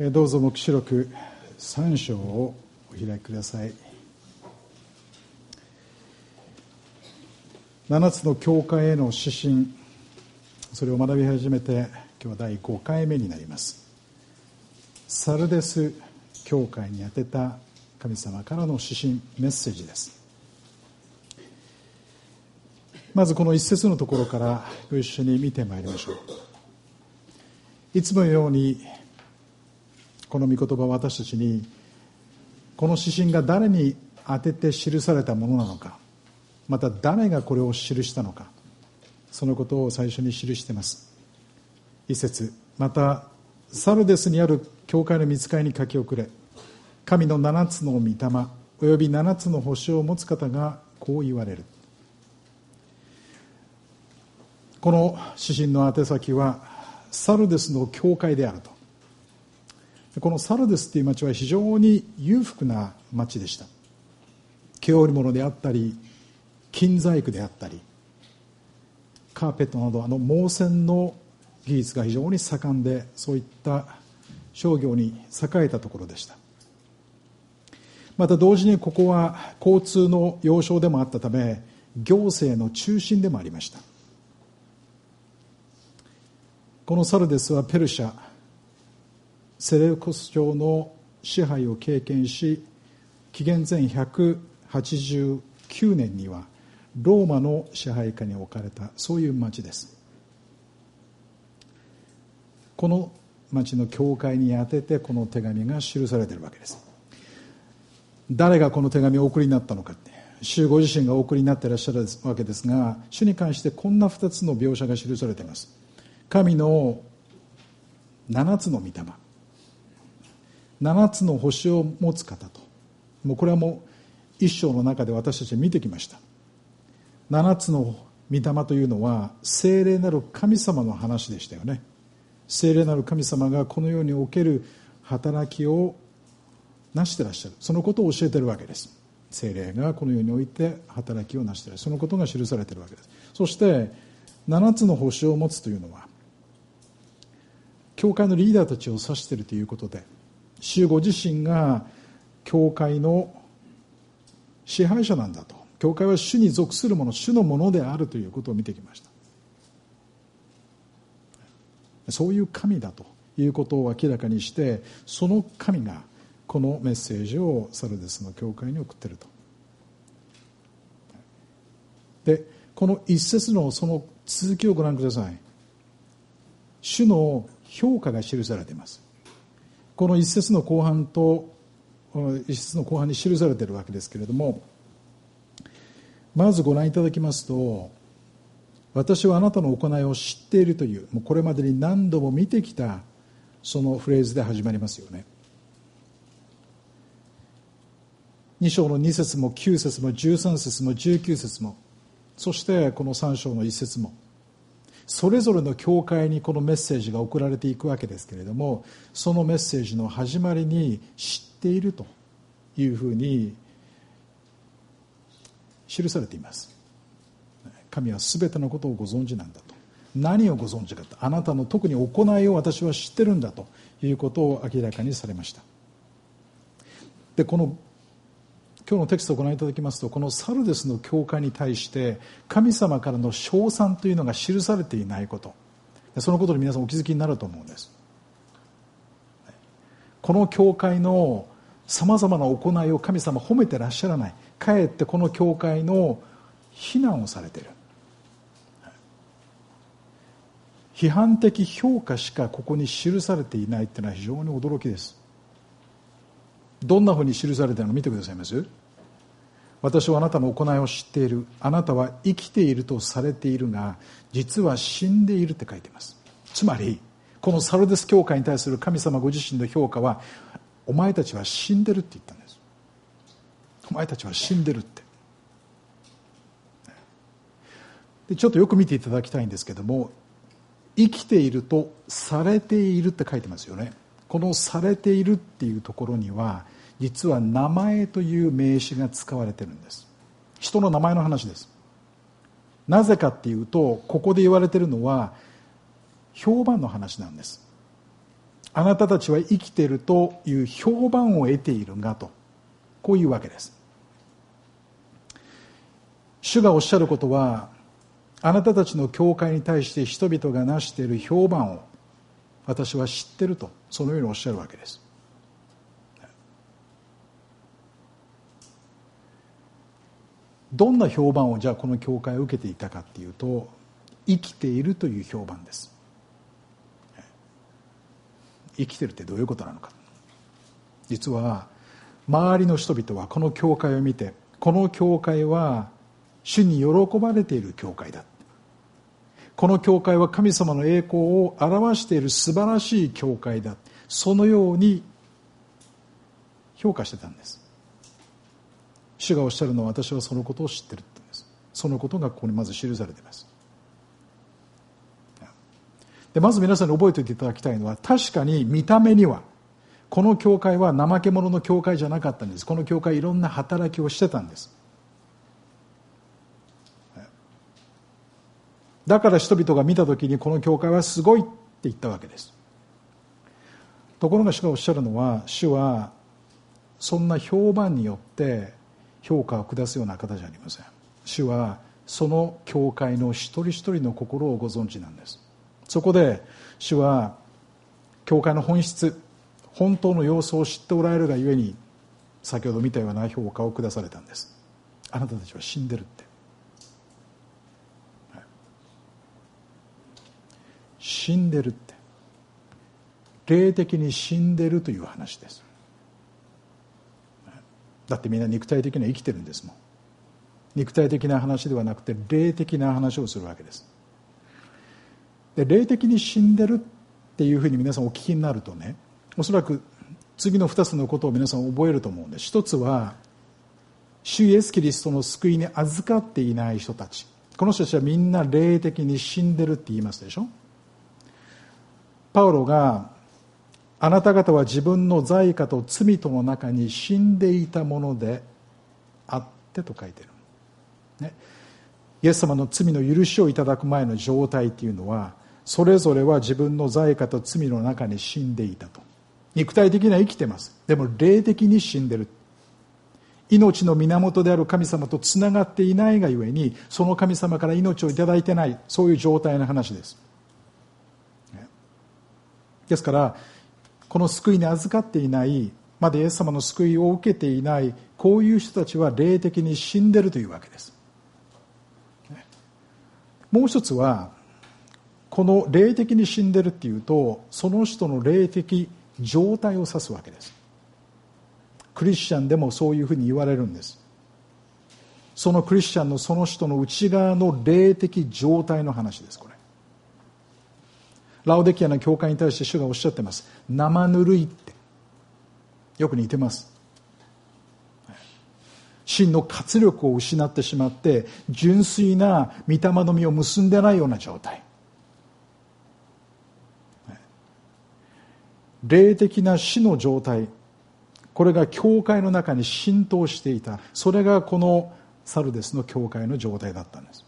どうぞ黙示録3章をお開きください。7つの教会への指針、それを学び始めて今日は第5回目になります。サルデス教会に宛てた神様からの指針メッセージです。まずこの一節のところからご一緒に見てまいりましょう。いつものようにこの御言葉は私たちにこの指針が誰に当てて記されたものなのか、また誰がこれを記したのか、そのことを最初に記しています。一節、またサルデスにある教会の御使いに書き送れ、神の7つの御霊および7つの星を持つ方がこう言われる。この指針の宛先はサルデスの教会であると。このサルデスという町は非常に裕福な町でした。毛織物であったり金細工であったりカーペットなど毛線の技術が非常に盛んで、そういった商業に栄えたところでした。また同時にここは交通の要衝でもあったため行政の中心でもありました。このサルデスはペルシャセレウコス朝の支配を経験し、紀元前189年にはローマの支配下に置かれた、そういう町です。この町の教会に宛ててこの手紙が記されているわけです。誰がこの手紙をお送りになったのかって、主ご自身がお送りになっていらっしゃるわけですが、主に関してこんな2つの描写が記されています。神の7つの御霊、7つの星を持つ方と。もうこれはもう一章の中で私たち見てきました。7つの御霊というのは聖霊なる神様の話でしたよね。聖霊なる神様がこの世における働きをなしていらっしゃる、そのことを教えているわけです。聖霊がこの世において働きをなしている、そのことが記されているわけです。そして7つの星を持つというのは教会のリーダーたちを指しているということで、主ご自身が教会の支配者なんだと。教会は主に属するもの、主のものであるということを見てきました。そういう神だということを明らかにして、その神がこのメッセージをサルデスの教会に送っていると。で、この一節のその続きをご覧ください。主の評価が記されています。この一節の後半に記されているわけですけれども、まずご覧いただきますと、私はあなたの行いを知っているという、もうこれまでに何度も見てきたそのフレーズで始まりますよね。2章の2節も9節も13節も19節も、そしてこの3章の1節も、それぞれの教会にこのメッセージが送られていくわけですけれども、そのメッセージの始まりに知っているというふうに記されています。神はすべてのことをご存知なんだと。何をご存知かと、あなたの特に行いを私は知ってるんだということを明らかにされました。で、この今日のテキストをご覧いただきますと、このサルデスの教会に対して神様からの称賛というのが記されていないこと、そのことに皆さんお気づきになると思うんです。この教会のさまざまな行いを神様褒めてらっしゃらない、かえってこの教会の非難をされている、批判的評価しかここに記されていないというのは非常に驚きです。どんなふうに記されているのか見てくださいます。私はあなたの行いを知っている、あなたは生きているとされているが実は死んでいるって書いています。つまりこのサルデス教会に対する神様ご自身の評価は、お前たちは死んでるって言ったんです。お前たちは死んでるって。でちょっとよく見ていただきたいんですけども、生きているとされているって書いてますよね。このされているっていうところには実は名前という名詞が使われているんです。人の名前の話です。なぜかっていうと、ここで言われているのは評判の話なんです。 あなたたちは生きているという評判を得ているがと、こういうわけです。主がおっしゃることは、あなたたちの教会に対して人々が成している評判を私は知っていると、そのようにおっしゃるわけです。どんな評判をじゃあこの教会を受けていたかっていうと、生きているという評判です。生きてるってどういうことなのか。実は周りの人々はこの教会を見て、この教会は主に喜ばれている教会だ、この教会は神様の栄光を表している素晴らしい教会だ、そのように評価してたんです。主がおっしゃるのは、私はそのことを知っているって言うんです。そのことがここにまず記されています。でまず皆さんに覚えておいていただきたいのは、確かに見た目にはこの教会は怠け者の教会じゃなかったんです。この教会いろんな働きをしてたんです。だから人々が見たときにこの教会はすごいって言ったわけです。ところが主がおっしゃるのは、主はそんな評判によって評価を下すような方じゃありません。主はその教会の一人一人の心をご存知なんです。そこで主は教会の本質、本当の様子を知っておられるがゆえに、先ほど見たような評価を下されたんです。あなたたちは死んでるって、死んでるって、霊的に死んでるという話です。だってみんな肉体的には生きてるんですもん。肉体的な話ではなくて霊的な話をするわけです。で、霊的に死んでるっていうふうに皆さんお聞きになるとね、おそらく次の2つのことを皆さん覚えると思うんです。一つは、主イエスキリストの救いに預かっていない人たち、この人たちはみんな霊的に死んでるって言いますでしょ。パウロが、あなた方は自分の罪過と罪との中に死んでいたものであってと書いている、ね、イエス様の罪の許しをいただく前の状態っていうのは、それぞれは自分の罪過と罪の中に死んでいたと。肉体的には生きてます。でも霊的に死んでる。命の源である神様とつながっていないがゆえに、その神様から命をいただいてない、そういう状態の話です。ですからこの救いに預かっていない、まだイエス様の救いを受けていない、こういう人たちは霊的に死んでるというわけです。もう一つは、この霊的に死んでるっていうと、その人の霊的状態を指すわけです。クリスチャンでもそういうふうに言われるんです。そのクリスチャンのその人の内側の霊的状態の話です。これラオデキアの教会に対して主がおっしゃってます。生ぬるいってよく似てます。真の活力を失ってしまって、純粋な御霊の実を結んでないような状態、霊的な死の状態、これが教会の中に浸透していた。それがこのサルデスの教会の状態だったんです。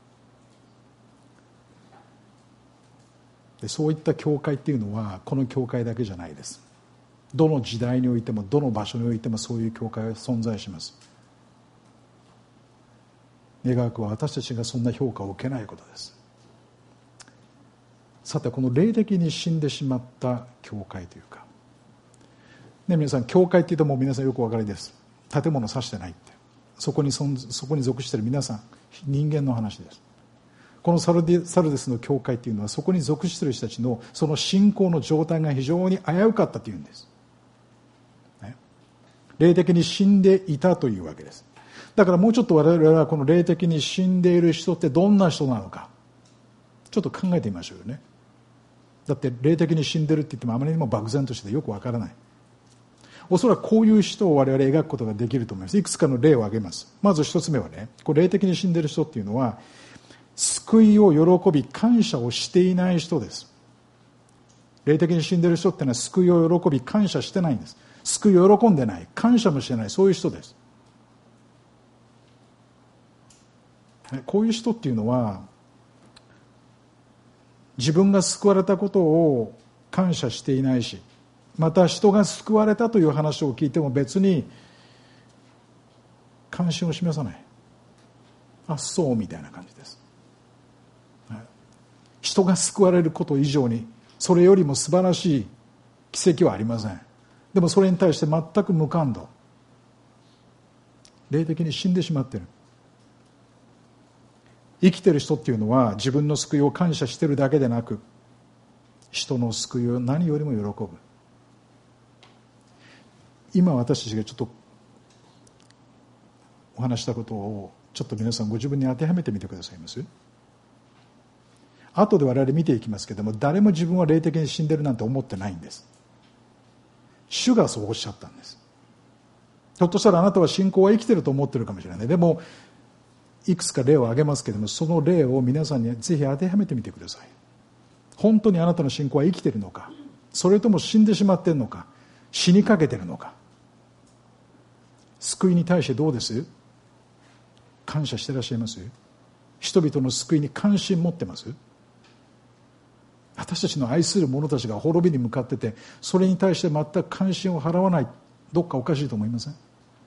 で、そういった教会っていうのはこの教会だけじゃないです。どの時代においてもどの場所においてもそういう教会は存在します。願わくは私たちがそんな評価を受けないことです。さて、この霊的に死んでしまった教会というか、ね、皆さん教会って言うともう皆さんよくお分かりです。建物を指してないって、そこに属している皆さん人間の話です。このサルデスの教会っていうのは、そこに属している人たちのその信仰の状態が非常に危うかったというんです、ね、霊的に死んでいたというわけです。だからもうちょっと我々はこの霊的に死んでいる人ってどんな人なのかちょっと考えてみましょうよね。だって霊的に死んでるって言ってもあまりにも漠然としてよくわからない。おそらくこういう人を我々描くことができると思います。いくつかの例を挙げます。まず一つ目はね、これ霊的に死んでいる人っていうのは、救いを喜び感謝をしていない人です。霊的に死んでいる人っていうのは救いを喜び感謝してないんです。救いを喜んでない、感謝もしてない、そういう人です。こういう人っていうのは、自分が救われたことを感謝していないし、また人が救われたという話を聞いても別に関心を示さない。あ、そうみたいな感じです。人が救われること以上にそれよりも素晴らしい奇跡はありません。でもそれに対して全く無感動、霊的に死んでしまっている。生きている人っていうのは自分の救いを感謝しているだけでなく、人の救いを何よりも喜ぶ。今私たちがちょっとお話したことをちょっと皆さんご自分に当てはめてみてくださいます。後で我々見ていきますけれども、誰も自分は霊的に死んでるなんて思ってないんです。主がそうおっしゃったんです。ひょっとしたらあなたは信仰は生きてると思ってるかもしれない。でもいくつか例を挙げますけれども、その例を皆さんにぜひ当てはめてみてください。本当にあなたの信仰は生きているのか、それとも死んでしまっているのか、死にかけているのか。救いに対してどうです？感謝していらっしゃいます？人々の救いに関心持ってます？私たちの愛する者たちが滅びに向かってて、それに対して全く関心を払わない、どっかおかしいと思いません？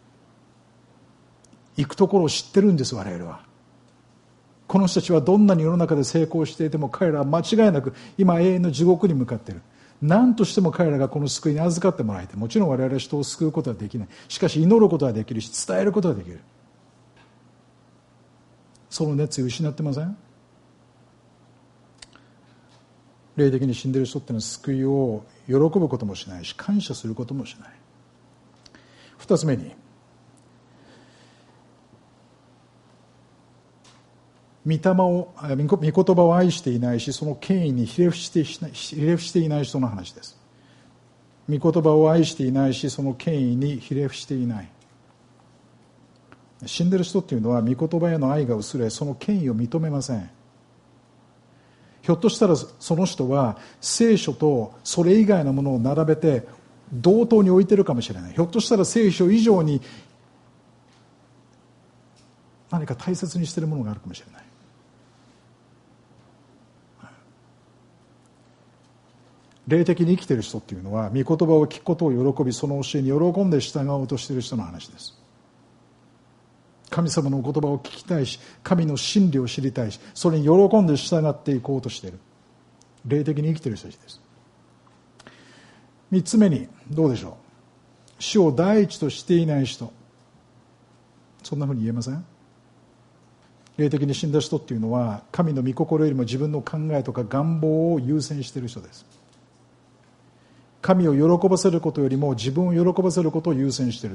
行くところを知ってるんです。我々はこの人たちはどんなに世の中で成功していても、彼らは間違いなく今永遠の地獄に向かっている。何としても彼らがこの救いに預かってもらえて、もちろん我々は人を救うことはできない。しかし祈ることはできるし、伝えることはできる。その熱意を失ってません？霊的に死んでいる人っていうのは救いを喜ぶこともしないし、感謝することもしない。二つ目に、御言葉を愛していないし、その権威にひれ伏していない人の話です。御言葉を愛していないし、その権威にひれ伏していない。死んでいる人っていうのは御言葉への愛が薄れ、その権威を認めません。ひょっとしたらその人は聖書とそれ以外のものを並べて同等に置いてるかもしれない。ひょっとしたら聖書以上に何か大切にしているものがあるかもしれない。霊的に生きている人っていうのは御言葉を聞くことを喜び、その教えに喜んで従おうとしている人の話です。神様の言葉を聞きたいし、神の真理を知りたいし、それに喜んで従っていこうとしている霊的に生きている人たちです。三つ目にどうでしょう。主を第一としていない人、そんなふうに言えません？霊的に死んだ人っていうのは神の御心よりも自分の考えとか願望を優先している人です。神を喜ばせることよりも自分を喜ばせることを優先しているって、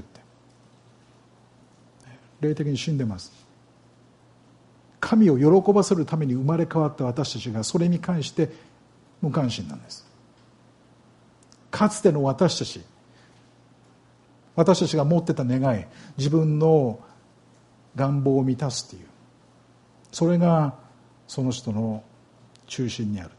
霊的に死んでます。神を喜ばせるために生まれ変わった私たちがそれに関して無関心なんです。かつての私たちが持ってた願い、自分の願望を満たすっていう、それがその人の中心にあるって。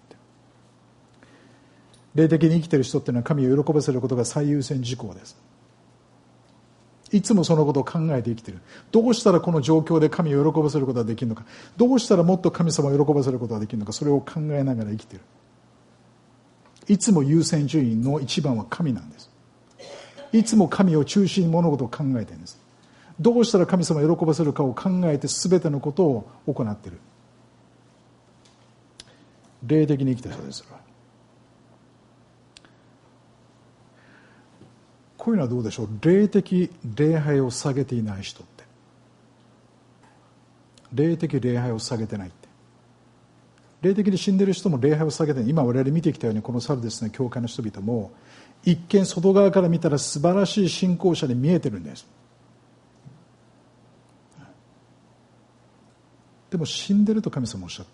霊的に生きている人っていうのは神を喜ばせることが最優先事項です。いつもそのことを考えて生きている。どうしたらこの状況で神を喜ばせることができるのか、どうしたらもっと神様を喜ばせることができるのか、それを考えながら生きている。いつも優先順位の一番は神なんです。いつも神を中心に物事を考えているんです。どうしたら神様を喜ばせるかを考えて全てのことを行っている。霊的に生きている人です。こういうのはどうでしょう。霊的礼拝を下げていない人って、霊的礼拝を下げてないって、霊的に死んでいる人も礼拝を下げてない。今我々見てきたように、このサルデスの教会の人々も一見外側から見たら素晴らしい信仰者に見えてるんです。でも死んでると神様おっしゃった。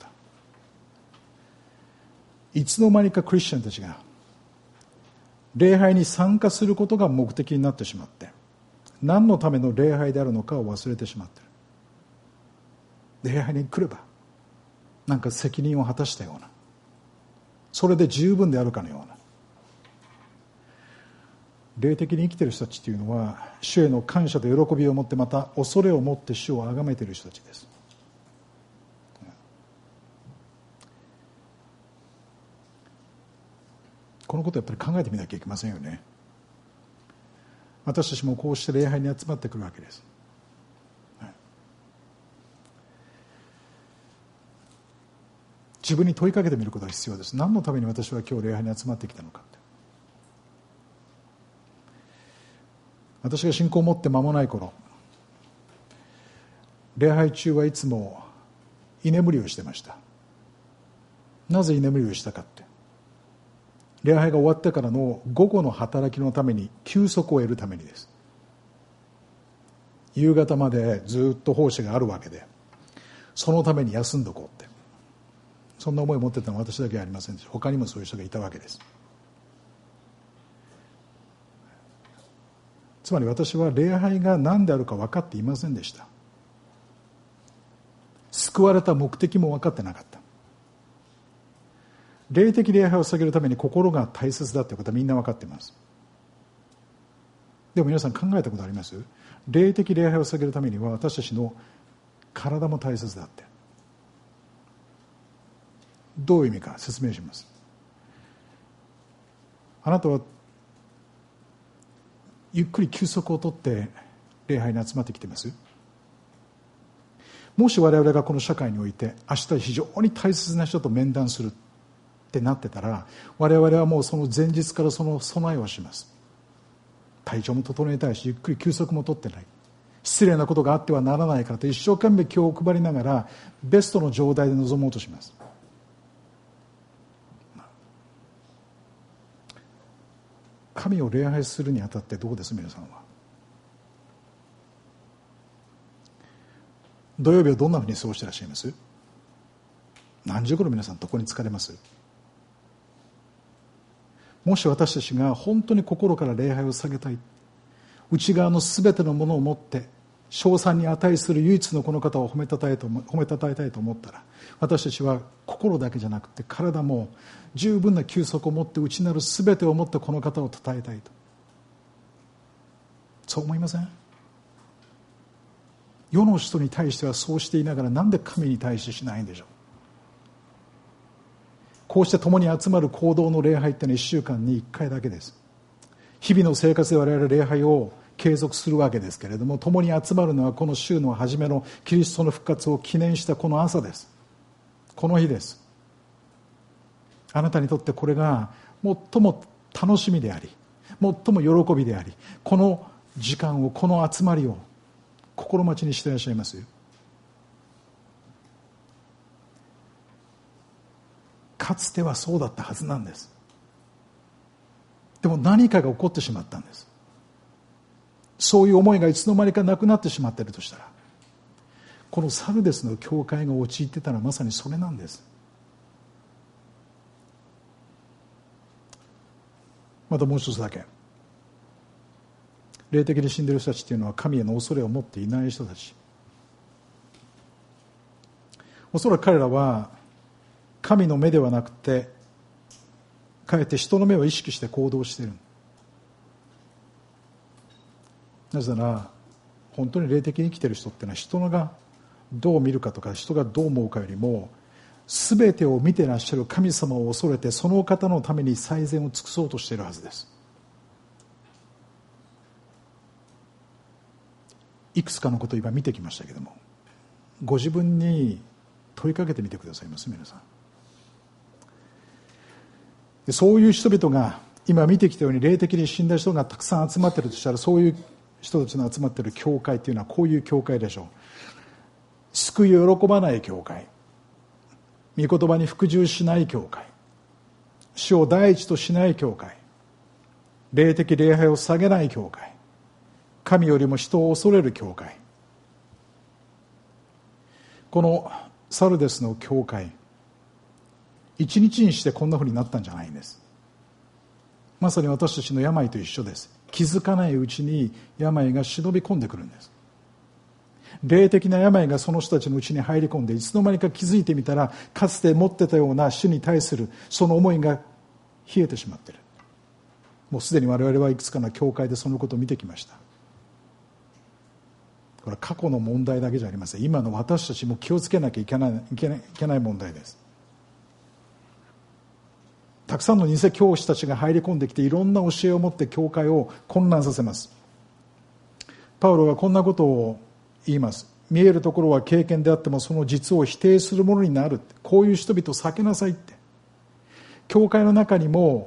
いつの間にかクリスチャンたちが礼拝に参加することが目的になってしまって、何のための礼拝であるのかを忘れてしまっている。礼拝に来ればなんか責任を果たしたような、それで十分であるかのような。霊的に生きている人たちというのは主への感謝と喜びを持って、また恐れを持って主を崇めている人たちです。 このことをやっぱり考えてみなきゃいけませんよね。私たちもこうして礼拝に集まってくるわけです。自分に問いかけてみることが必要です。何のために私は今日礼拝に集まってきたのかって。私が信仰を持って間もない頃、礼拝中はいつも居眠りをしてました。なぜ居眠りをしたかって、礼拝が終わってからの午後の働きのために休息を得るためにです。夕方までずっと奉仕があるわけで、そのために休んどこうって、そんな思いを持ってたのは私だけはありませんでした。他にもそういう人がいたわけです。つまり私は礼拝が何であるか分かっていませんでした。救われた目的も分かってなかった。霊的礼拝を捧げるために心が大切だということはみんな分かっています。でも皆さん考えたことあります？霊的礼拝を捧げるためには私たちの体も大切だって。どういう意味か説明します。あなたはゆっくり休息をとって礼拝に集まってきてます？もし我々がこの社会において明日非常に大切な人と面談するってなってたら、我々はもうその前日からその備えをします。体調も整えたいし、ゆっくり休息もとってない、失礼なことがあってはならないからと一生懸命気を配りながらベストの状態で臨もうとします。神を礼拝するにあたってどうです？皆さんは土曜日をどんなふうに過ごしていらっしゃいます？何時頃皆さんどこに疲れます？もし私たちが本当に心から礼拝を捧げたい、内側のすべてのものを持って称賛に値する唯一のこの方を褒めたたえたいと思ったら、私たちは心だけじゃなくて体も十分な休息を持って内なるすべてを持ってこの方を称えたいと、そう思いません？世の人に対してはそうしていながら、なんで神に対してしないんでしょう。こうして共に集まる行動の礼拝ってのは1週間に1回だけです。日々の生活で我々礼拝を継続するわけですけれども、共に集まるのはこの週の初めのキリストの復活を記念したこの朝です。この日です。あなたにとってこれが最も楽しみであり、最も喜びであり、この時間を、この集まりを心待ちにしていらっしゃいます。かつてはそうだったはずなんです。でも何かが起こってしまったんです。そういう思いがいつの間にかなくなってしまっているとしたら、このサルデスの教会が陥っていたのはまさにそれなんです。またもう一つだけ、霊的に死んでいる人たちというのは神への恐れを持っていない人たち。おそらく彼らは神の目ではなくて、かえって人の目を意識して行動している。なぜなら本当に霊的に生きている人っていうのは、人がどう見るかとか人がどう思うかよりも、全てを見ていらっしゃる神様を恐れて、その方のために最善を尽くそうとしているはずです。いくつかのことを今見てきましたけれども、ご自分に問いかけてみてくださいます。皆さん、そういう人々が今見てきたように霊的に死んだ人がたくさん集まっているとしたら、そういう人たちの集まっている教会というのはこういう教会でしょう。救いを喜ばない教会、御言葉に服従しない教会、主を第一としない教会、霊的礼拝を下げない教会、神よりも人を恐れる教会。このサルデスの教会、一日にしてこんなふうになったんじゃないんです。まさに私たちの病と一緒です。気づかないうちに病が忍び込んでくるんです。霊的な病がその人たちのうちに入り込んで、いつの間にか気づいてみたら、かつて持ってたような主に対するその思いが冷えてしまっている。もうすでに我々はいくつかの教会でそのことを見てきました。これは過去の問題だけじゃありません。今の私たちも気をつけなきゃいけない問題です。 たくさんの偽教師たちが入り込んできて、いろんな教えを持って教会を混乱させます。パウロはこんなことを言います。見えるところは経験であっても、その実を否定するものになる。こういう人々を避けなさいって。教会の中にも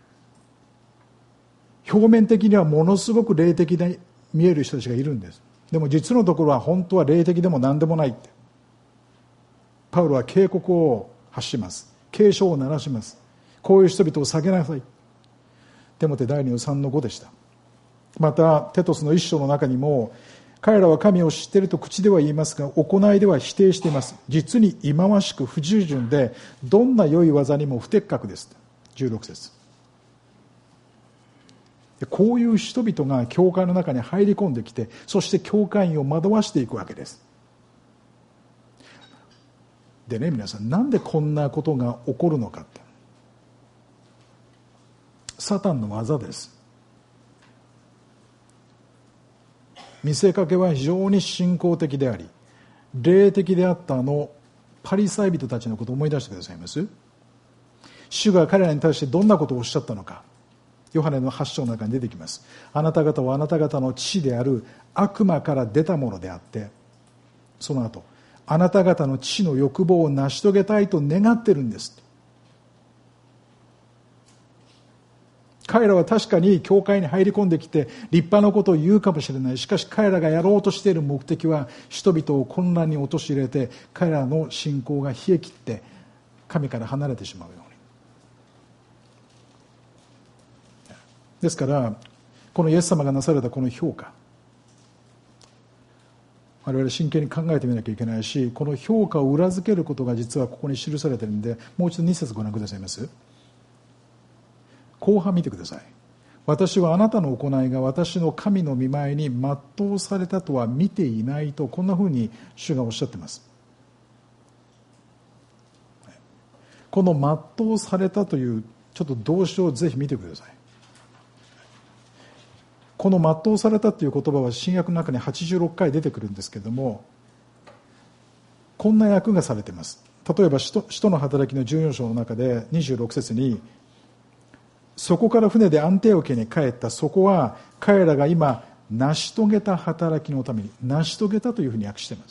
表面的にはものすごく霊的に見える人たちがいるんです。でも実のところは本当は霊的でも何でもないって。パウロは警告を発します。警鐘を鳴らします。こういう人々を避けなさい。テモテ第2の3の5でした。またテトスの一章の中にも、彼らは神を知っていると口では言いますが、行いでは否定しています。実に忌まわしく不従順で、どんな良い技にも不適格です。16節。こういう人々が教会の中に入り込んできて、そして教会員を惑わしていくわけです。でね、皆さん、なんでこんなことが起こるのかって、サタンの技です。見せかけは非常に信仰的であり、霊的であったパリサイ人たちのことを思い出してくださいます。主が彼らに対してどんなことをおっしゃったのか、ヨハネの8章の中に出てきます。あなた方はあなた方の父である悪魔から出たものであって、その後、あなた方の父の欲望を成し遂げたいと願ってるんです。彼らは確かに教会に入り込んできて立派なことを言うかもしれない。しかし彼らがやろうとしている目的は、人々を混乱に陥れて、彼らの信仰が冷え切って神から離れてしまうように。ですからこのイエス様がなされたこの評価、我々真剣に考えてみなきゃいけないし、この評価を裏付けることが実はここに記されているので、もう一度2節ご覧くださいます。後半見てください。私はあなたの行いが私の神の御前に全うされたとは見ていないと、こんなふうに主がおっしゃっています。この全うされたというちょっと動詞をぜひ見てください。この全うされたという言葉は新約の中に86回出てくるんですけれども、こんな訳がされています。例えば使徒の働きの14章の中で26節に、そこから船でアンテオケに帰った。そこは彼らが今成し遂げた働きのために、成し遂げたというふうに訳しています。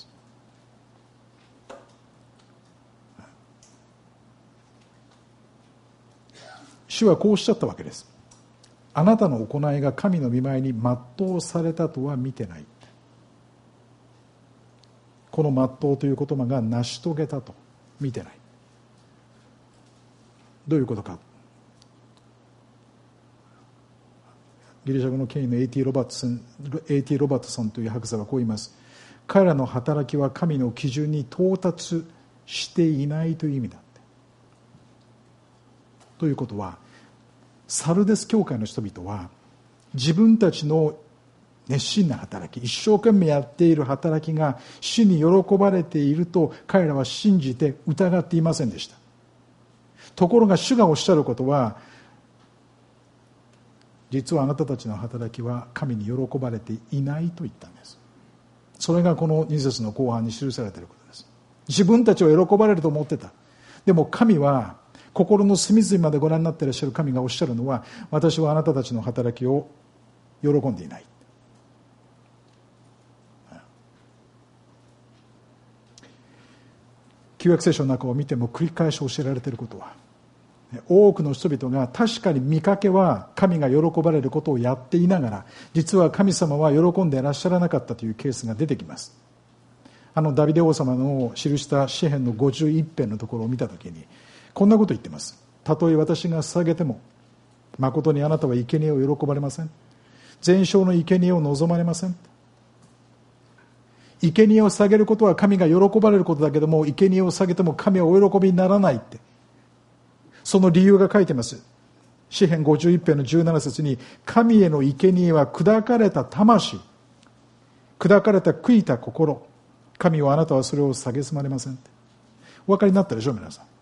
主はこうおっしゃったわけです。あなたの行いが神の御前に全うされたとは見てない。この全うという言葉が成し遂げたと見てない。どういうことか。ギリシャ語の権威の A.T. ロバートソンという博士はこう言います。彼らの働きは神の基準に到達していないという意味だって。ということは、サルデス教会の人々は自分たちの熱心な働き、一生懸命やっている働きが主に喜ばれていると彼らは信じて疑っていませんでした。ところが主がおっしゃることは、実はあなたたちの働きは神に喜ばれていないと言ったんです。それがこの2節の後半に記されていることです。自分たちを喜ばれると思ってた。でも神は、心の隅々までご覧になっていらっしゃる神がおっしゃるのは、私はあなたたちの働きを喜んでいない。旧約聖書の中を見ても繰り返し教えられていることは、多くの人々が確かに見かけは神が喜ばれることをやっていながら、実は神様は喜んでいらっしゃらなかったというケースが出てきます。ダビデ王様の記した詩編の51編のところを見たときに、こんなこと言ってます。たとえ私が捧げても、誠にあなたは生贄を喜ばれません。全焼の生贄を望まれません。生贄を捧げることは神が喜ばれることだけども、生贄を捧げても神はお喜びにならないって、その理由が書いてます。詩編51編の17節に、神への生贄は砕かれた魂、砕かれた悔いた心、神はあなたはそれを蔑まれませんって。お分かりになったでしょう、皆さん。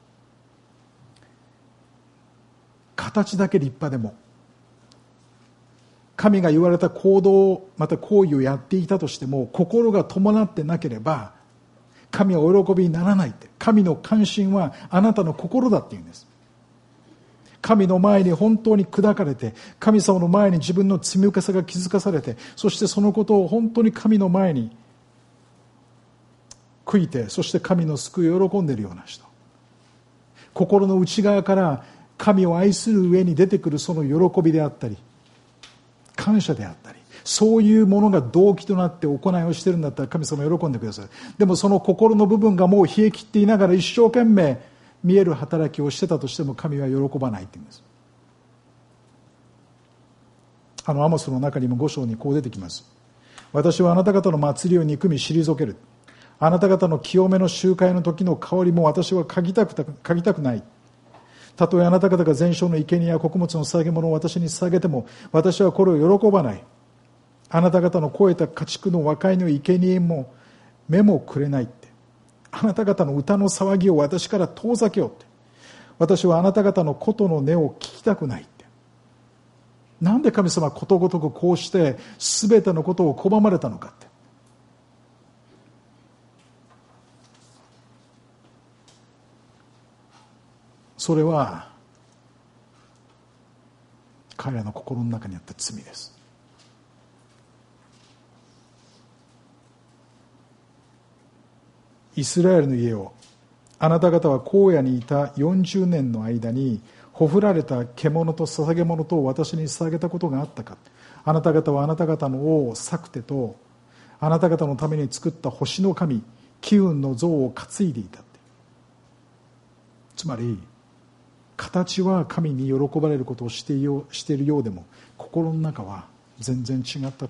形だけ立派でも、神が言われた行動、また行為をやっていたとしても、心が伴ってなければ神はお喜びにならないって。神の関心はあなたの心だっていうんです。 神の前に本当に砕かれて、神様の前に自分の罪深さが気づかされて、そしてそのことを本当に神の前に悔いて、そして神の救いを喜んでいるような人、心の内側から神を愛する上に出てくるその喜びであったり感謝であったり、そういうものが動機となって行いをしているんだったら神様喜んでください。でもその心の部分がもう冷え切っていながら一生懸命見える働きをしてたとしても神は喜ばないって言うんです。アモスの中にも5章にこう出てきます。私はあなた方の祭りを憎み退ける。あなた方の清めの集会の時の香りも私は嗅ぎたくない。たとえあなた方が全焼の生贄や穀物の捧げ物を私に捧げても私はこれを喜ばない。あなた方の肥えた家畜の和解の生贄も目もくれないって。あなた方の歌の騒ぎを私から遠ざけようって。私はあなた方の琴の音を聞きたくないって。なんで神様はことごとくこうして全てのことを拒まれたのかって。それは彼らの心の中にあった罪です。イスラエルの家をあなた方は荒野にいた40年の間にほふられた獣と捧げ物とを私に捧げたことがあったか。あなた方はあなた方の王サクテとあなた方のために作った星の神キウンの像を担いでいたって。つまり形は神に喜ばれることをしているようでも心の中は全然違ったというんです。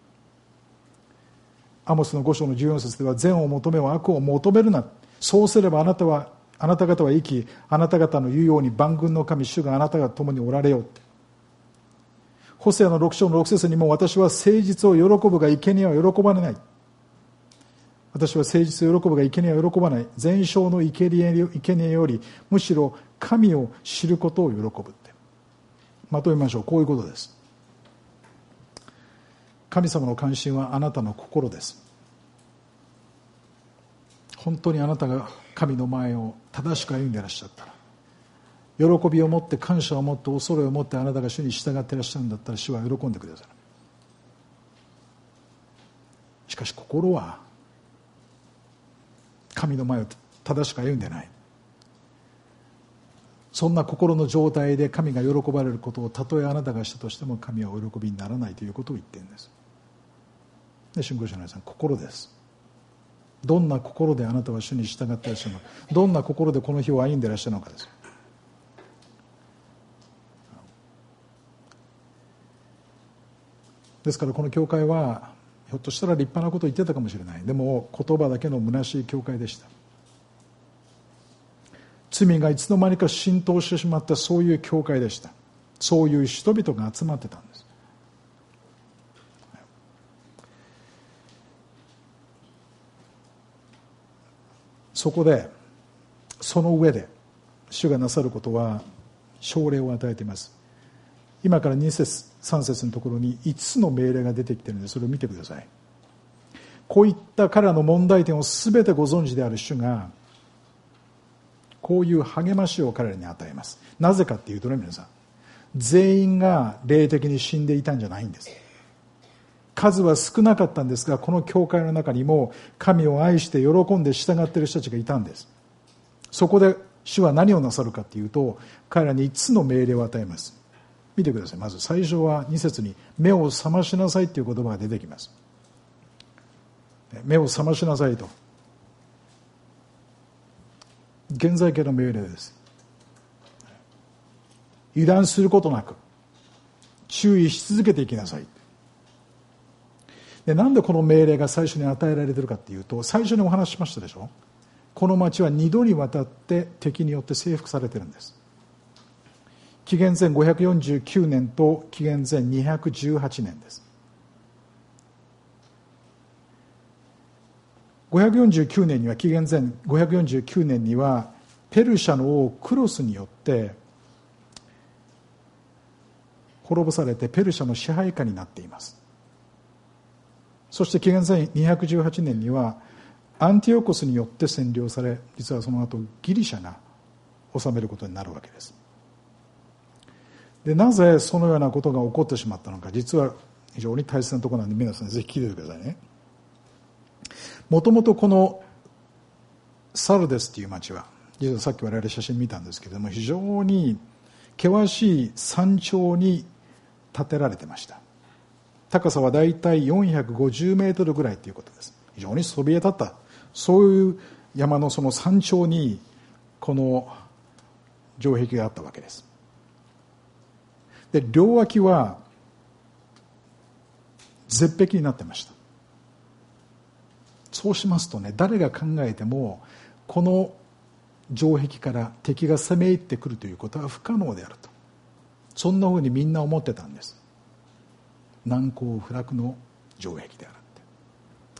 アモスの5章の14節では善を求めは悪を求めるな、そうすればあなた方は生き、あなた方の言うように万軍の神主があなたが共におられようって。ホセアの6章の6節にも私は誠実を喜ぶが生贄は喜ばれない。私は誠実を喜ぶが生贄は喜ばない。全焼の生贄よりむしろ神を知ることを喜ぶって。まとめましょう。こういうことです。神様の関心はあなたの心です。本当にあなたが神の前を正しく歩んでいらっしゃったら、喜びを持って感謝を持って恐れを持ってあなたが主に従っていらっしゃるんだったら主は喜んでくださる。しかし心は神の前を正しく歩んでない。そんな心の状態で神が喜ばれることをたとえあなたがしたとしても神はお喜びにならないということを言っているんです。で、信仰者の皆さん、心です。どんな心であなたは主に従っていらっしゃるのか、どんな心でこの日を歩んでいらっしゃるのかです。ですからこの教会はひょっとしたら立派なことを言ってたかもしれない。でも言葉だけの虚しい教会でした。罪がいつの間にか浸透してしまったそういう教会でした。そういう人々が集まってたんです。そこでその上で主がなさることは奨励を与えています。今から2節3節のところに5つの命令が出てきているのでそれを見てください。こういった彼らの問題点を全てご存知である主がこういう励ましを彼らに与えます。なぜかっていうとね、皆さん、全員が霊的に死んでいたんじゃないんです。数は少なかったんですが、この教会の中にも神を愛して喜んで従っている人たちがいたんです。そこで主は何をなさるかというと、彼らに5つの命令を与えます。見てください。まず最初は2節に目を覚ましなさいという言葉が出てきます。目を覚ましなさいと。現在形の命令です。油断することなく注意し続けていきなさい。で、なんでこの命令が最初に与えられているかというと、最初にお話ししましたでしょ。この町は2度にわたって敵によって征服されているんです。紀元前549年と紀元前218年です。549年には紀元前549年にはペルシャの王クロスによって滅ぼされてペルシャの支配下になっています。そして紀元前218年にはアンティオコスによって占領され、実はその後ギリシャが治めることになるわけです。 でなぜそのようなことが起こってしまったのか、実は非常に大切なところなんで皆さんぜひ聞いててくださいね。もともとこのサルデスという町は、実はさっき我々写真見たんですけれども、非常に険しい山頂に建てられてました。高さはだいたい450メートルぐらいということです。非常にそびえ立った、そういう山のその山頂にこの城壁があったわけです。で両脇は絶壁になってました。そうしますとね、誰が考えてもこの城壁から敵が攻め入ってくるということは不可能であると、そんなふうにみんな思ってたんです。難攻不落の城壁であるって、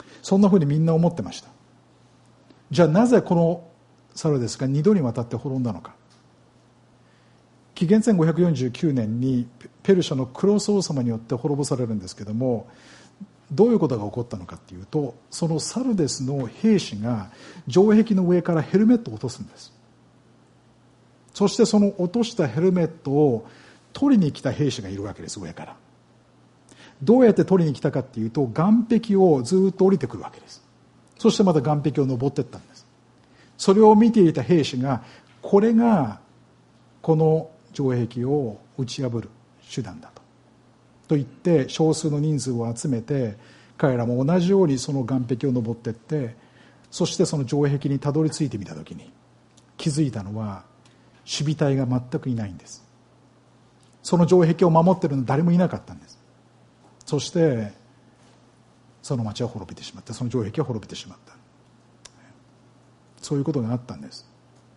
そんなふうにみんな思ってました。じゃあなぜこのサルデスが2度にわたって滅んだのか。紀元前549年にペルシャのクロス王様によって滅ぼされるんですけども、どういうことが起こったのかというと、そのサルデスの兵士が城壁の上からヘルメットを落とすんです。そしてその落としたヘルメットを取りに来た兵士がいるわけです。上からどうやって取りに来たかというと、岸壁をずっと降りてくるわけです。そしてまた岸壁を登っていったんです。それを見ていた兵士が、これがこの城壁を打ち破る手段だと言って少数の人数を集めて、彼らも同じようにその岸壁を登っていって、そしてその城壁にたどり着いてみたときに気づいたのは、守備隊が全くいないんです。その城壁を守っているのは誰もいなかったんです。そしてその町は滅びてしまった。その城壁は滅びてしまった。そういうことがあったんです。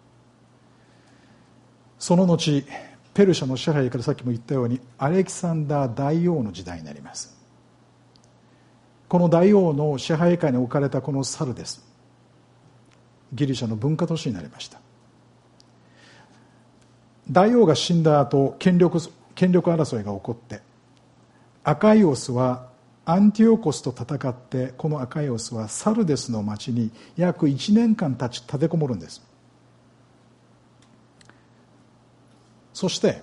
その後ペルシャの支配から、さっきも言ったようにアレキサンダー大王の時代になります。この大王の支配下に置かれたこのサルデス、ギリシャの文化都市になりました。大王が死んだ後、権力争いが起こって、アカイオスはアンティオコスと戦って、このアカイオスはサルデスの町に約1年間立てこもるんです。そして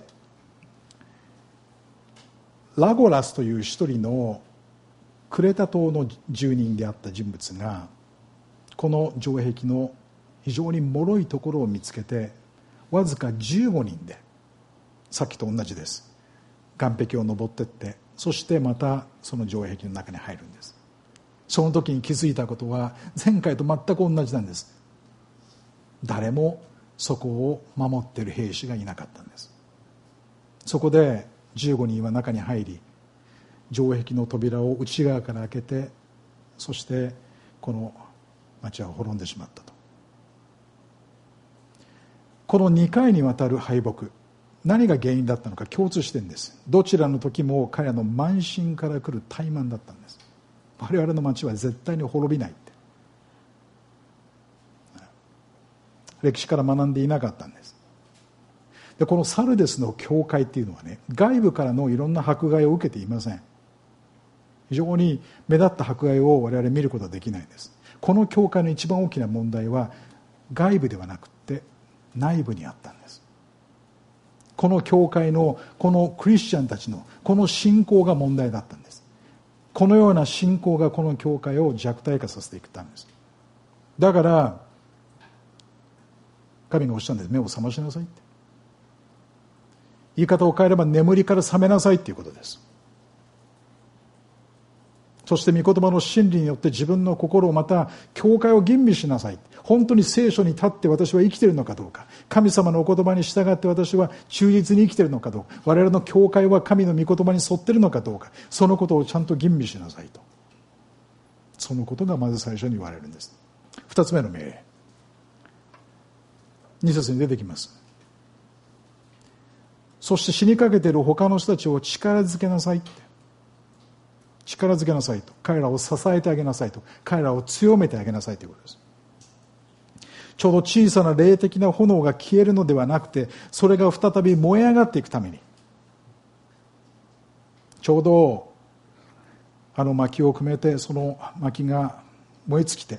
ラゴラスという一人のクレタ島の住人であった人物が、この城壁の非常に脆いところを見つけて、わずか15人で、さっきと同じです、岸壁を登っていって、そしてまたその城壁の中に入るんです。その時に気づいたことは前回と全く同じなんです。誰もそこを守っている兵士がいなかったんです。そこで15人は中に入り、城壁の扉を内側から開けて、そしてこの町は滅んでしまったと。この2回にわたる敗北、何が原因だったのか共通してるんです。どちらの時も彼らの慢心から来る怠慢だったんです。我々の町は絶対に滅びないって、歴史から学んでいなかったんです。でこのサルデスの教会っていうのはね、外部からのいろんな迫害を受けていません。非常に目立った迫害を我々見ることはできないんです。この教会の一番大きな問題は外部ではなくて内部にあったんです。この教会のこのクリスチャンたちのこの信仰が問題だったんです。このような信仰がこの教会を弱体化させていったんです。だから神がおっしゃるんです。目を覚ましなさいって。言い方を変えれば眠りから覚めなさいということです。そして御言葉の真理によって自分の心を、また教会を吟味しなさい。本当に聖書に立って私は生きているのかどうか、神様のお言葉に従って私は忠実に生きているのかどうか、我々の教会は神の御言葉に沿っているのかどうか、そのことをちゃんと吟味しなさいと。そのことがまず最初に言われるんです。二つ目の命令、2節に出てきます。そして死にかけている他の人たちを力づけなさいって、力づけなさいと、彼らを支えてあげなさいと、彼らを強めてあげなさいということです。ちょうど小さな霊的な炎が消えるのではなくて、それが再び燃え上がっていくために、ちょうど薪をくめて、その薪が燃え尽きて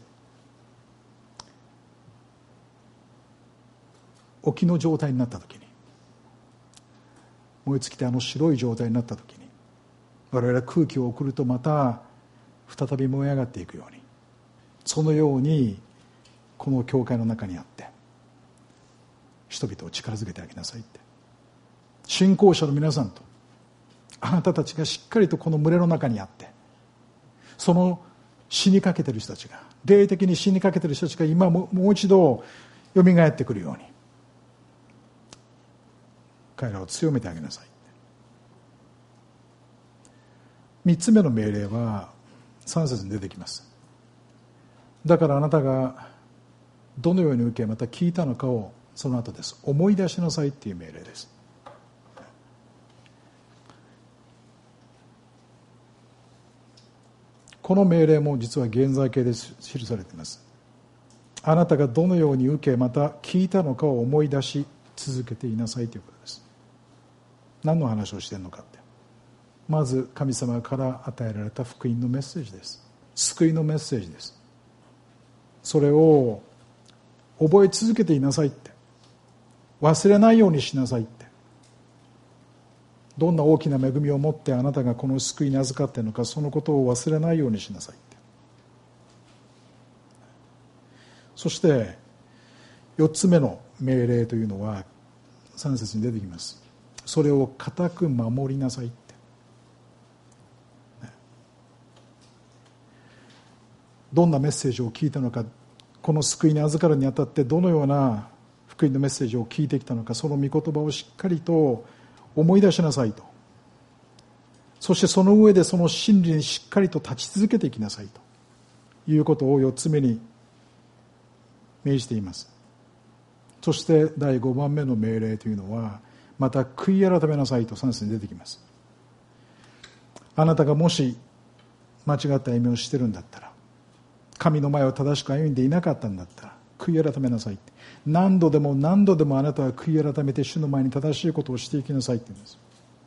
沖の状態になった時に、 燃え尽きて白い状態になった時に、我々は空気を送るとまた再び燃え上がっていくように、そのようにこの教会の中にあって人々を力づけてあげなさいって、信仰者の皆さんとあなたたちがしっかりとこの群れの中にあって、その死にかけている人たちが、霊的に死にかけている人たちが今もう一度よみがえってくるように彼らを強めてあげなさい。3つ目の命令は3節に出てきます。だからあなたがどのように受けまた聞いたのかをその後です。思い出しなさいっていう命令です。この命令も実は現在形で記されています。あなたがどのように受けまた聞いたのかを思い出し続けていなさいということです。何の話をしているのかって、まず神様から与えられた福音のメッセージです。救いのメッセージです。それを覚え続けていなさいって、忘れないようにしなさいって、どんな大きな恵みを持ってあなたがこの救いに預かっているのか、そのことを忘れないようにしなさいって。そして4つ目の命令というのは3節に出てきます。それを固く守りなさいって。どんなメッセージを聞いたのか、この救いに預かるにあたってどのような福音のメッセージを聞いてきたのか、その御言葉をしっかりと思い出しなさいと。そしてその上でその真理にしっかりと立ち続けていきなさいということを4つ目に命じています。そして第5番目の命令というのは、また悔い改めなさいと3節に出てきます。あなたがもし間違った歩みをしているんだったら、神の前を正しく歩んでいなかったんだったら悔い改めなさいって。何度でも何度でもあなたは悔い改めて主の前に正しいことをしていきなさいって言うんです。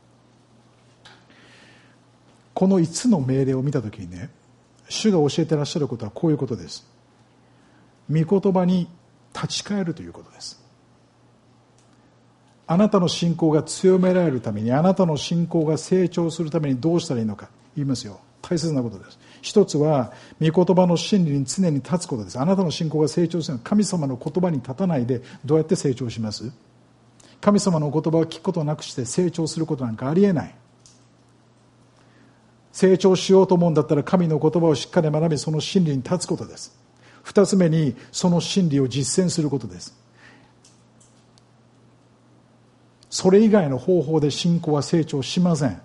この5つの命令を見たときにね、主が教えていらっしゃることはこういうことです。御言葉に立ち返るということです。あなたの信仰が強められるために、あなたの信仰が成長するためにどうしたらいいのか言いますよ。大切なことです。一つは御言葉の真理に常に立つことです。あなたの信仰が成長するのは神様の言葉に立たないでどうやって成長します？神様の言葉を聞くことなくして成長することなんかありえない。成長しようと思うんだったら神の言葉をしっかり学び、その真理に立つことです。二つ目にその真理を実践することです。それ以外の方法で信仰は成長しません。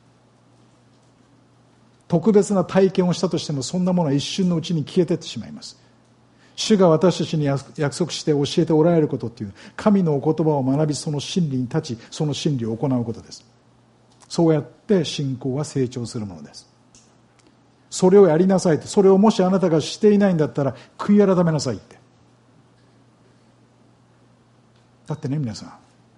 特別な体験をしたとしてもそんなものは一瞬のうちに消えていってしまいます。主が私たちに約束して教えておられることっていう、神のお言葉を学び、その真理に立ち、その真理を行うことです。そうやって信仰は成長するものです。それをやりなさいって。それをもしあなたがしていないんだったら悔い改めなさいって。だってね、皆さん、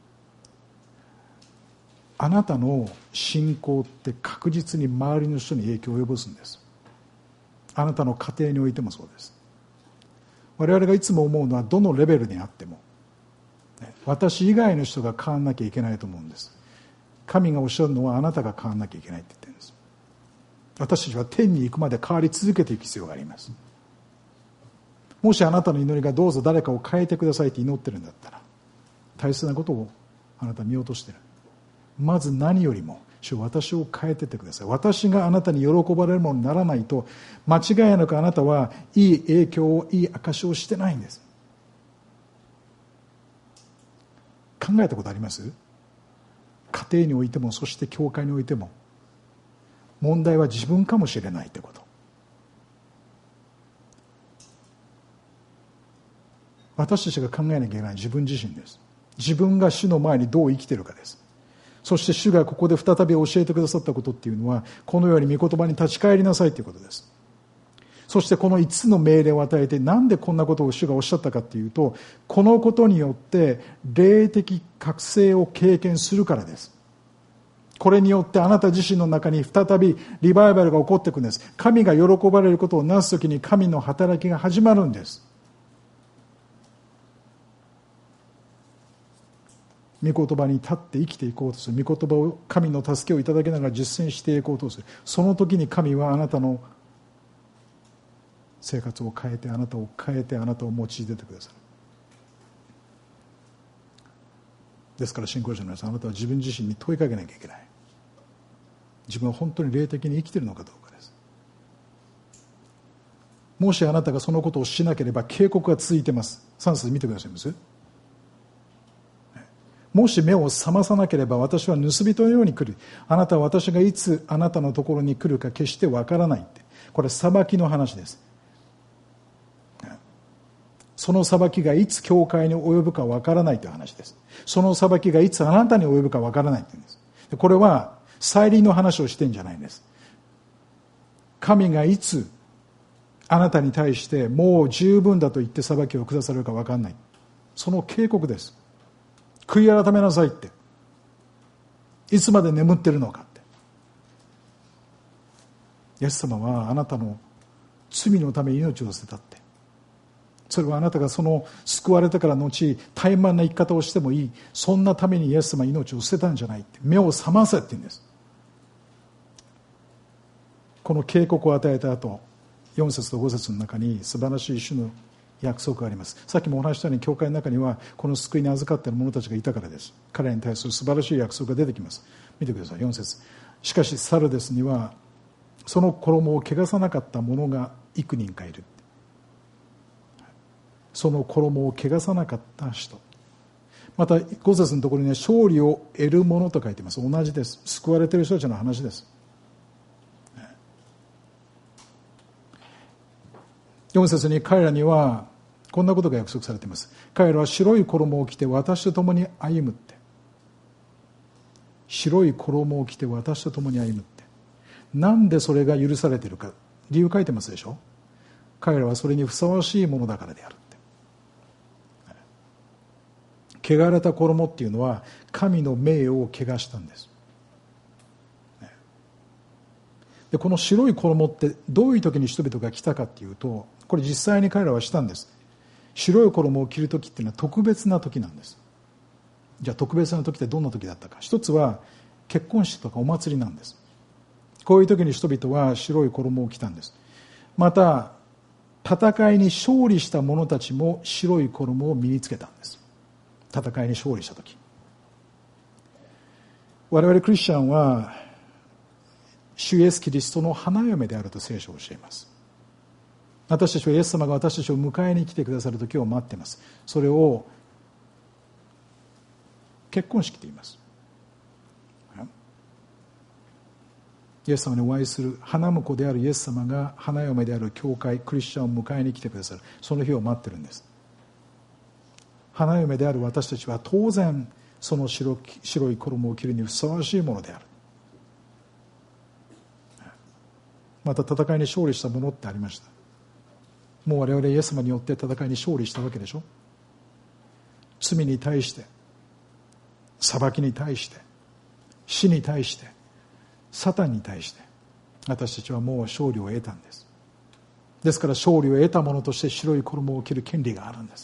あなたの信仰って確実に周りの人に影響を及ぼすんです。あなたの家庭においてもそうです。我々がいつも思うのは、どのレベルにあっても私以外の人が変わんなきゃいけないと思うんです。神がおっしゃるのは、あなたが変わんなきゃいけないって言ってるんです。私たちは天に行くまで変わり続けていく必要があります。もしあなたの祈りがどうぞ誰かを変えてくださいって祈ってるんだったら、大切なことをあなた見落としてる。まず何よりも、主、私を変えてってください。私があなたに喜ばれるものにならないと、間違いなくあなたはいい影響を、いい証をしてないんです。考えたことあります？家庭においても、そして教会においても、問題は自分かもしれないってこと。私たちが考えなきゃいけない自分自身です。自分が主の前にどう生きているかです。そして主がここで再び教えてくださったことっていうのは、このように御言葉に立ち返りなさいということです。そしてこの5つの命令を与えて、なんでこんなことを主がおっしゃったかっていうと、このことによって霊的覚醒を経験するからです。これによってあなた自身の中に再びリバイバルが起こっていくんです。神が喜ばれることをなすときに神の働きが始まるんです。 御言葉に立って生きていこうとする。御言葉を神の助けをいただきながら実践していこうとする。その時に神はあなたの生活を変えて、あなたを変えて、あなたを用いててくださる。ですから信仰者の皆さん、あなたは自分自身に問いかけなきゃいけない。自分は本当に霊的に生きているのかどうかです。もしあなたがそのことをしなければ警告が続いています。3節見てくださいます。もし目を覚まさなければ私は盗人のように来る。あなたは私がいつあなたのところに来るか決してわからないって。これ裁きの話です。その裁きがいつ教会に及ぶかわからないという話です。その裁きがいつあなたに及ぶかわからないというんです。これは再臨の話をしてんじゃないんです。神がいつあなたに対してもう十分だと言って裁きを下されるかわからない。その警告です。悔い改めなさいって。いつまで眠ってるのかって。イエス様はあなたの罪のために命を捨てたって。それはあなたがその救われてから後怠慢な生き方をしてもいい、そんなためにイエス様は命を捨てたんじゃないって。目を覚ませって言うんです。この警告を与えた後、4節と5節の中に素晴らしい主の約束があります。さっきもお話したように教会の中にはこの救いに預かっている者たちがいたからです。彼らに対する素晴らしい約束が出てきます。見てください。4節。しかしサルデスにはその衣を汚さなかった者が幾人かいる。その衣を汚さなかった人。また5節のところに、ね、勝利を得る者と書いています。同じです。救われている人たちの話です。4節に彼らにはこんなことが約束されています。彼らは白い衣を着て私と共に歩むって。白い衣を着て私と共に歩むって。なんでそれが許されているか、理由書いてますでしょ。彼らはそれにふさわしいものだからであるって。汚れた衣っていうのは神の名誉を汚したんです。でこの白い衣ってどういう時に人々が着たかっていうと、これ実際に彼らはしたんです。白い衣を着る時っていうのは特別な時なんです。じゃあ特別な時ってどんな時だったか。一つは結婚式とかお祭りなんです。こういう時に人々は白い衣を着たんです。また戦いに勝利した者たちも白い衣を身につけたんです。戦いに勝利した時、我々クリスチャンは主イエスキリストの花嫁であると聖書を教えます。私たちはイエス様が私たちを迎えに来てくださる時を待っています。それを結婚式と言います。イエス様にお会いする花婿であるイエス様が花嫁である教会クリスチャンを迎えに来てくださる、その日を待ってるんです。花嫁である私たちは当然その白い衣を着るにふさわしいものである。また戦いに勝利したものってありました。もう我々イエス様によって戦いに勝利したわけでしょ。罪に対して、裁きに対して、死に対して、サタンに対して私たちはもう勝利を得たんです。ですから勝利を得た者として白い衣を着る権利があるんです。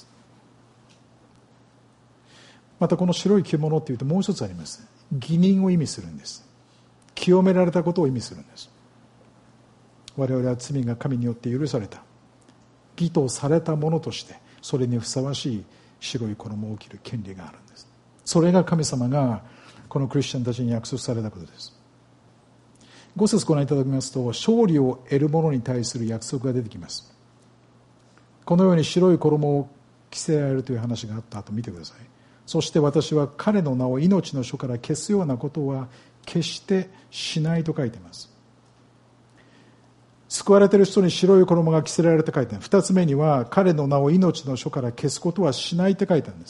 またこの白い着物っていうともう一つあります。義人を意味するんです。清められたことを意味するんです。我々は罪が神によって許された、義とされたものとしてそれにふさわしい白い衣を着る権利があるんです。それが神様がこのクリスチャンたちに約束されたことです。5節ご覧いただきますと、勝利を得る者に対する約束が出てきます。このように白い衣を着せられるという話があった後見てください。そして私は彼の名を命の書から消すようなことは決してしないと書いています。救われている人に白い衣が着せられると書いてある。2つ目には彼の名を命の書から消すことはしないと書いてあるんです。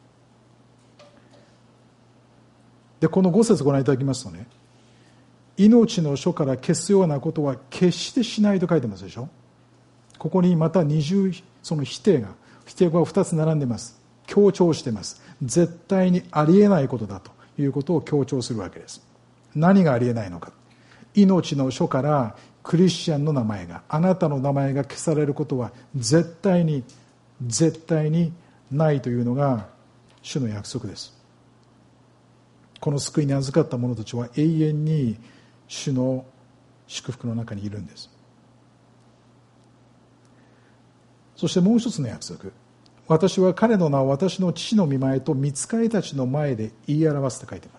でこの5節ご覧いただきますとね、命の書から消すようなことは決してしないと書いてますでしょ。ここにまた二重その否定が2つ並んでいます。強調しています。絶対にありえないことだということを強調するわけです。何がありえないのか。命の書からクリスチャンの名前が、あなたの名前が消されることは絶対にないというのが主の約束です。 この救いに預かった者たちは永遠に主の祝福の中にいるんです。そしてもう一つの約束、私は彼の名を私の父の御前と御使いたちの前で言い表すと書いています。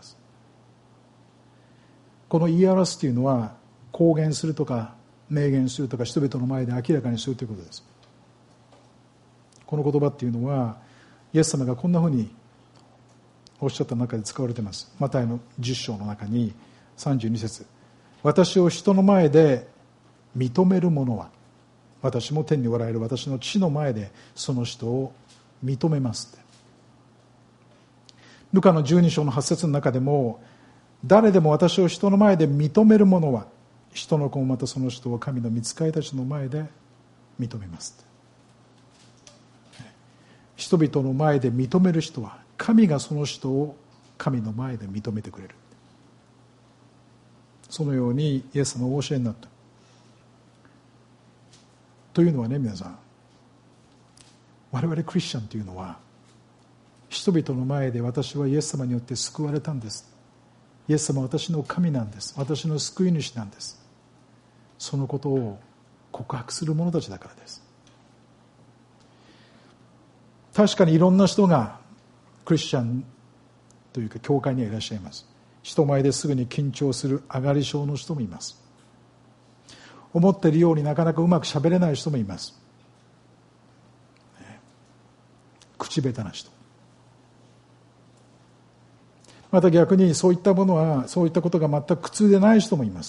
この言い表すというのは公言するとか明言するとか人々の前で明らかにするということです。この言葉っていうのはイエス様がこんなふうにおっしゃった中で使われています。マタイの10章の中に32節、私を人の前で認める者は私も天におられる私の父の前でその人を認めますって。ルカの12章の8節の中でも、誰でも私を人の前で認める者は人の子もまたその人を神の御使いたちの前で認めますって。人々の前で認める人は神がその人を神の前で認めてくれる。そのようにイエス様はお教えになった。というのはね、皆さん、我々クリスチャンというのは人々の前で私はイエス様によって救われたんです、イエス様は私の神なんです、私の救い主なんです、そのことを告白する者たちだからです。確かにいろんな人がクリスチャンというか教会にはいらっしゃいます。人前ですぐに緊張する上がり症の人もいます。思っているようになかなかうまくしゃべれない人もいます。口下手な人、また逆にそういったものはそういったことが全く苦痛でない人もいます。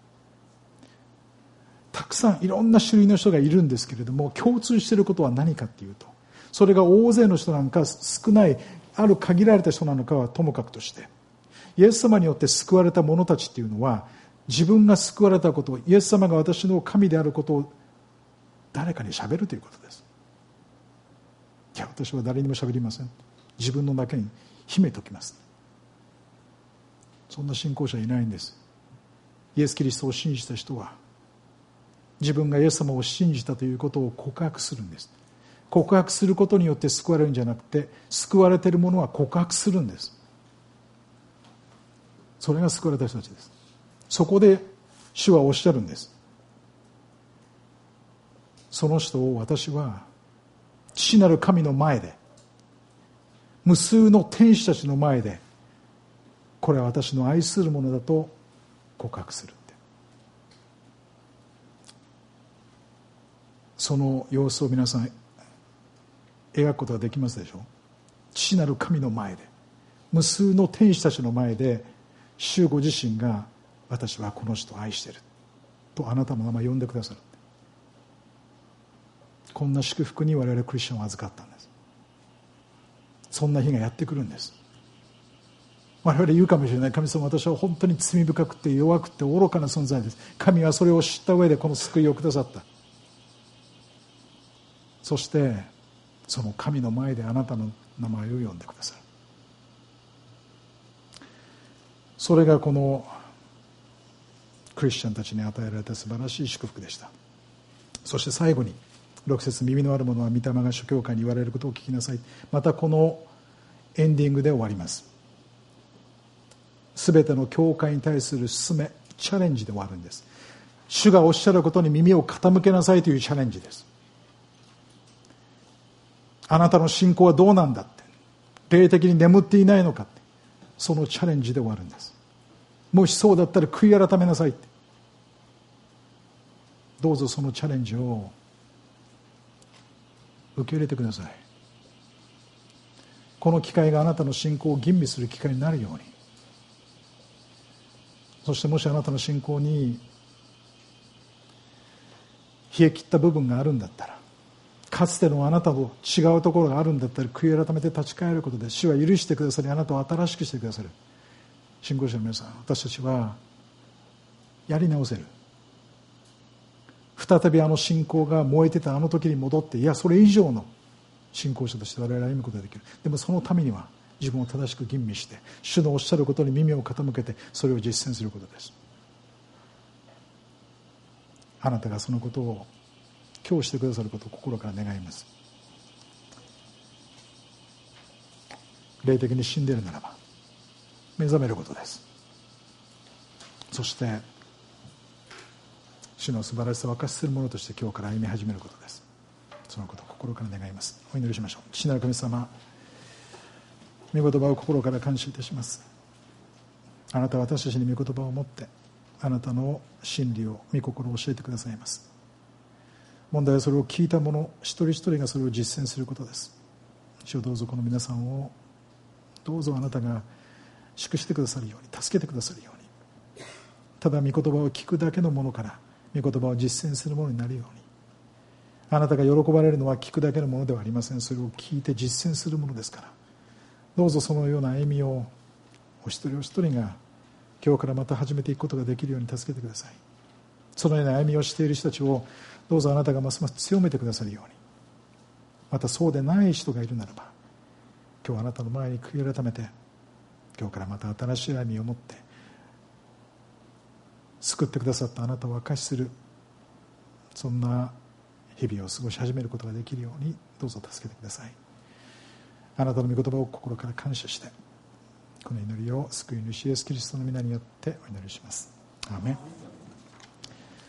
たくさんいろんな種類の人がいるんですけれども、共通していることは何かっていうと、それが大勢の人なのか少ないある限られた人なのかはともかくとして、イエス様によって救われた者たちっていうのは、自分が救われたこと、イエス様が私の神であることを誰かにしゃべるということです。いや、私は誰にもしゃべりません、自分の中に秘めておきます。そんな信仰者いないんです。イエス・キリストを信じた人は自分がイエス様を信じたということを告白するんです。告白することによって救われるんじゃなくて、救われている者は告白するんです。それが救われた人たちです。そこで主はおっしゃるんです。その人を私は父なる神の前で、無数の天使たちの前で、これは私の愛するものだと告白するって。その様子を皆さん描くことができますでしょう。父なる神の前で、無数の天使たちの前で、主ご自身が私はこの人を愛しているとあなたの名前を呼んでくださる。こんな祝福に我々クリスチャンを預かったんです。そんな日がやってくるんです。我々言うかもしれない、神様、私は本当に罪深くて弱くて愚かな存在です。神はそれを知った上でこの救いをくださった。そしてその神の前であなたの名前を呼んでくださる。それがこのクリスチャンたちに与えられた素晴らしい祝福でした。そして最後に6節、耳のある者は御霊が諸教会に言われることを聞きなさい。またこのエンディングで終わります。すべての教会に対する勧め、チャレンジで終わるんです。主がおっしゃることに耳を傾けなさいというチャレンジです。あなたの信仰はどうなんだって、霊的に眠っていないのかって、そのチャレンジで終わるんです。もしそうだったら悔い改めなさいって。どうぞそのチャレンジを受け入れてください。この機会があなたの信仰を吟味する機会になるように。そしてもしあなたの信仰に冷え切った部分があるんだったら、かつてのあなたと違うところがあるんだったら、悔い改めて立ち返ることで主は許してくださり、あなたを新しくしてくださる。信仰者の皆さん、私たちはやり直せる。再びあの信仰が燃えてたあの時に戻って、いやそれ以上の信仰者として我々は歩むことができる。でもそのためには自分を正しく吟味して主のおっしゃることに耳を傾けてそれを実践することです。あなたがそのことを今日してくださることを心から願います。霊的に死んでいるならば目覚めることです。そして主の素晴らしさを明かしするものとして今日から歩み始めることです。そのことを心から願います。お祈りしましょう。父なる神様、御言葉を心から感謝いたします。あなたは私たちに御言葉を持ってあなたの真理を御心を教えてくださいます。問題はそれを聞いた者一人一人がそれを実践することです。主をどうぞこの皆さんをどうぞあなたが祝してくださるように、助けてくださるように、ただ御言葉を聞くだけのものから御言葉を実践するものになるように。あなたが喜ばれるのは聞くだけのものではありません。それを聞いて実践するものですから、どうぞそのような歩みをお一人お一人が今日からまた始めていくことができるように助けてください。そのような歩みをしている人たちをどうぞあなたがますます強めてくださるように、またそうでない人がいるならば今日あなたの前に悔い改めて、今日からまた新しい歩みを持って救ってくださったあなたを明かしする、そんな日々を過ごし始めることができるようにどうぞ助けてください。あなたの御言葉を心から感謝して、この祈りを救い主イエスキリストの皆によってお祈りします。アーメン。